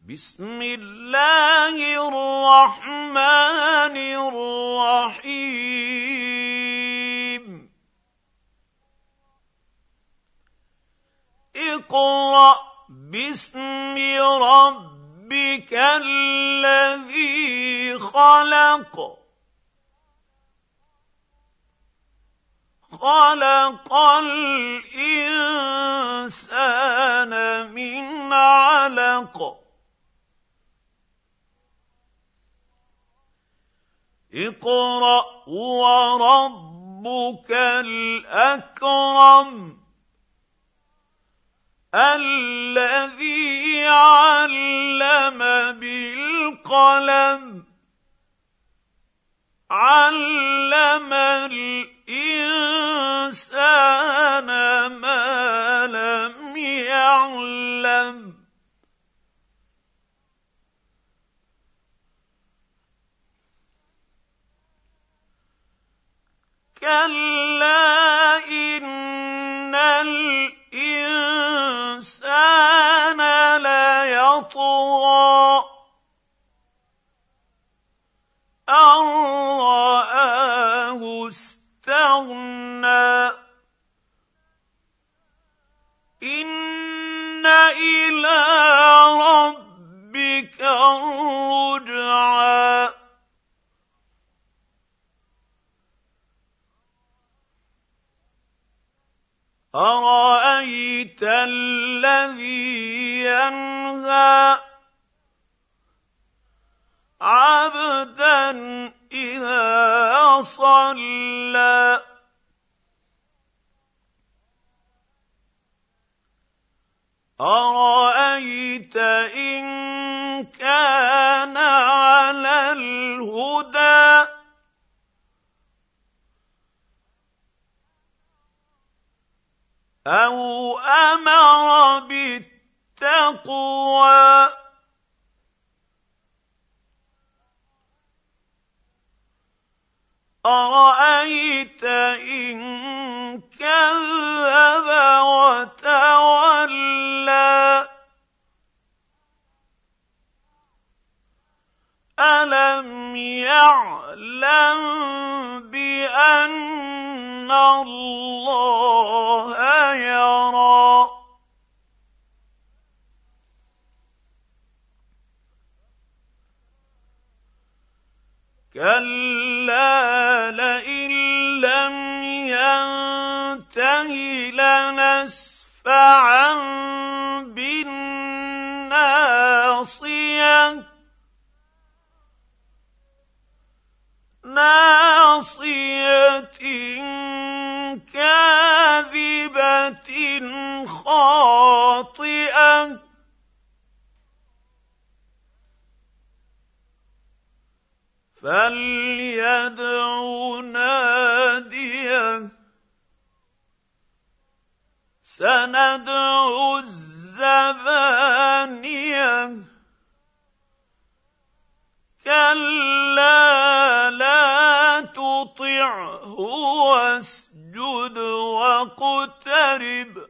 بسم الله الرحمن الرحيم اقرأ باسم ربك الذي خلق خلق الإنسان من علق اقرأ وربك الأكرم الذي علم بالقلم علم الإنسان ما لم يعلم كلا إن الإنسان ليطغى أن رآه استغنى إن إلى ربك الرجعى أرأيت الذي ينهى عبدا إذا صلى أرأيت إن كان على الهدى أو أمر بالتقوى أرأيت إن كذب وتولى ألم يعلم بأن الله يرى كلا لئن لم ينته لنسفعا بالناصية ناصية كاذبة خاطئة فليدع ناديه سندع الزبانية كلا لا تطعه واسجد واقترب